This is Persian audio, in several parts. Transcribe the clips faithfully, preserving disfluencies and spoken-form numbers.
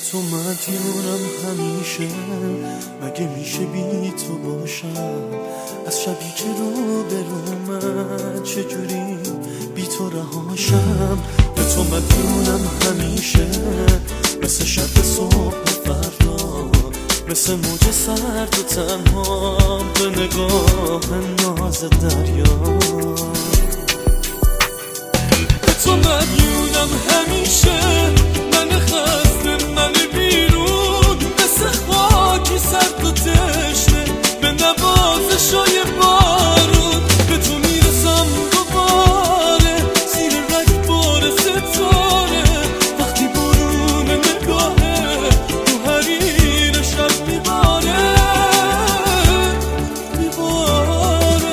تو مدیونم همیشه، مگه میشه بی تو باشم؟ از شبی که رو برو من چجوری بی تو رهاشم؟ به تو مدیونم همیشه، مثل شب صبح فردا، مثل موج سرد و تنها به نگاه ناز دریا. به تو مدیونم همیشه، من خسته من بیرون، مثل خاکی سرد و تشنه به نوازشای بارون. به تو میرسم دوباره زیر رگبار ستاره، وقتی برون نگاهه تو حریر شب میباره میباره.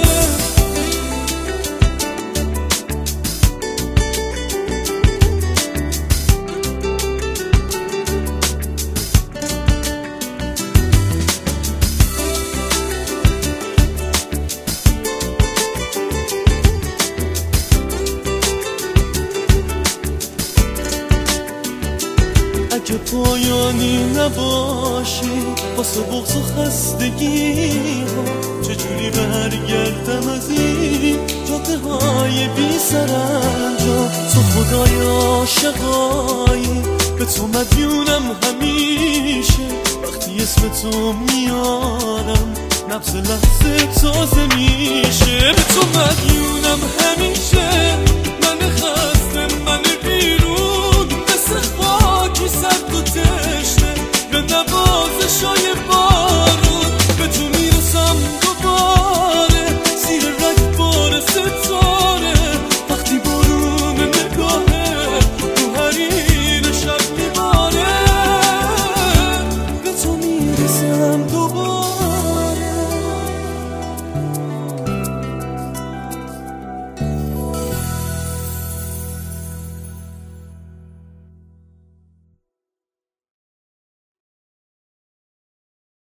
اگه پایانی نباشی واسه بغض و خستگی ها، چجوری برگردم از این جاده های بی سرانجام؟ تو خدای عاشقایی، به تو مدیونم همیشه، وقتی اسم تو میارم نبض لحظه تازه میشه. به تو مدیونم همیشه، من